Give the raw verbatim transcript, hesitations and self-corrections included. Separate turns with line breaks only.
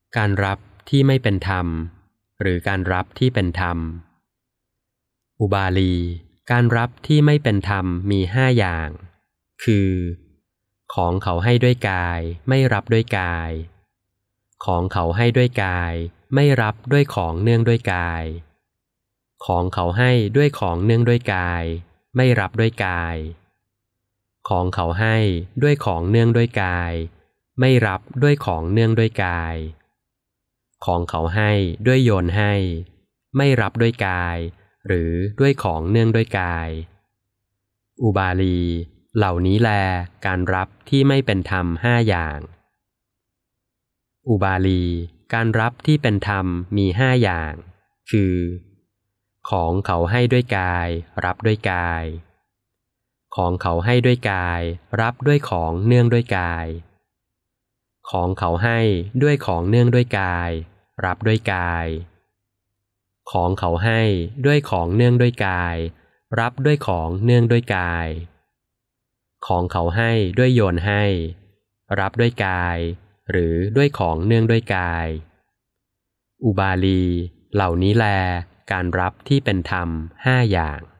การรับที่ไม่เป็นธรรมหรือการรับที่เป็นธรรมอุบาลีการรับที่ไม่เป็นธรรมมีห้าอย่างคือของเขาให้ด้วยกายไม่รับด้วยกายของเขาให้ด้วยกายไม่รับด้วยของเนื่องด้วยกายของเขาให้ด้วยของเนื่องด้วยกายไม่รับด้วยกายของเขาให้ด้วยของเนื่องด้วยกายไม่รับด้วยของเนื่องด้วยกายของเขาให้ด้วยโยนให้ไม่รับด้วยกายหรือด้วยของเนื่องด้วยกายอุบาลีเหล่านี้แลการรับที่ไม่เป็นธรรมห้าอย่างอุบาลีการรับที่เป็นธรรมมีห้าอย่างคือของเขาให้ด้วยกายรับด้วยกายของเขาให้ด้วยกายรับด้วยของเนื่องด้วยกายของเขาให้ด้วยของเนื่องด้วยกายรับด้วยกายของเขาให้ด้วยของเนื่องด้วยกายรับด้วยของเนื่องด้วยกายของเขาให้ด้วยโยนให้รับด้วยกายหรือด้วยของเนื่องด้วยกายอุบาลีเหล่านี้แลการรับที่เป็นธรรมห้าอย่าง